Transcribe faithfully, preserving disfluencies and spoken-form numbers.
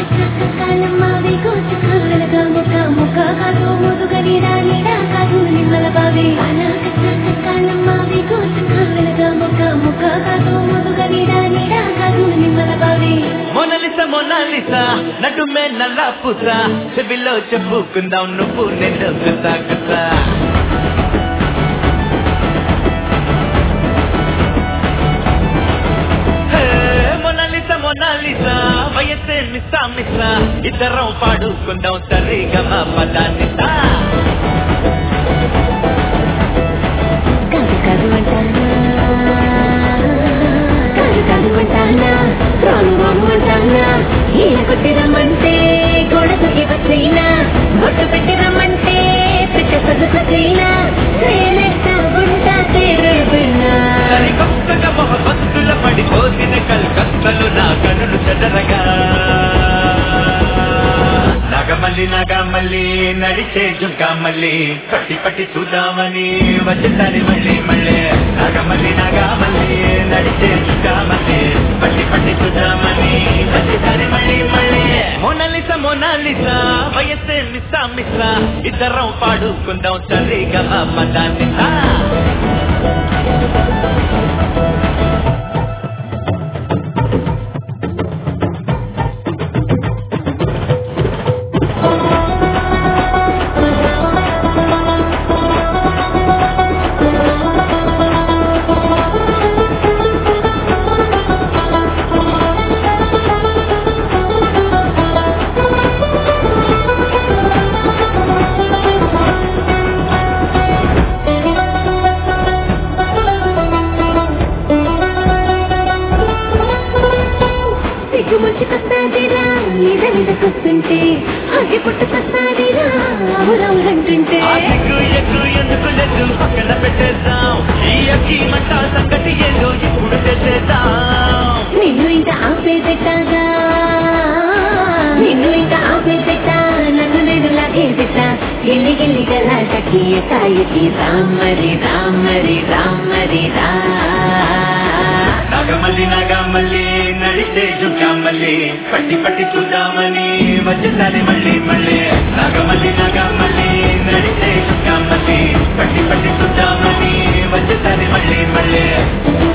Mona Lisa Mona Lisa నడుమే నల్ల పూస చెవిలో చెప్పుకుందాం నువ్వు నేను గుసా గుసా మొనాలిసా మొనాలిసా వయసే మిస్సా మిస్సా ఇద్దరం పాడుకుందాం సరిగమ పదానిసా కాదు కాదు అంటానా కాదు కాదు అంటానా రాను రాను అంటానా ఈయన కొట్టి రమ్మంటే గోడ తొక్కి వచ్చైనా బొట్టు పెట్టి రమ్మంటే పెట్ట సదుసైనా నేనెట్ట గుంటా తీరుకున్నా సరికొత్తగా మొహబత్తుల పడిపోసిన కల్కత్తలు నా కనులు చెదరగా నాగమల్లి నాగమల్లి నడిచే జుంకామల్లి పట్టి పట్టి చూద్దామని వచ్చేసారి మళ్ళీ మళ్ళీ నాగమల్లి నాగమల్లి నడిచే జుంకామల్లి పట్టి పట్టి చూద్దామని వచ్చేసారి మళ్ళీ మళ్ళీ మొనాలిసా మొనాలిసా వయసే మిస్సా మిస్సా ఇద్దరం పాడుకుందాం సరిగమ పదానిసా మంచి కస్తాదిరా మీద మీద కూర్చుంటే అగ్గి పుట్టు కస్తాదిరా అవురవురంటుంటే ఎక్కు ఎక్కు ఎందుకు లేదు పక్కన పెట్టేద్దాం ఈ అగ్గి మంట సంగతి ఏదో ఇప్పుడు చేసేద్దాం నిన్ను ఇంకా ఆపేదెట్టాగా నిన్ను ఇంకా ఆపేదెట్టా నన్ను నేను లాగేదెట్టా గిల్లి గిల్లి గలాటకి కాయకి రామరి రామరి రామరి రా నాగమల్లి నాగమల్లి నడిచే జుంకామల్లి పట్టి పట్టి చూద్దామని వచ్చేసారి మళ్ళీ మళ్ళీ నాగమల్లి నాగమల్లి నడిచే జుంకామల్లి పట్టి పట్టి చూద్దామని వచ్చేసారి మళ్ళీ మళ్ళీ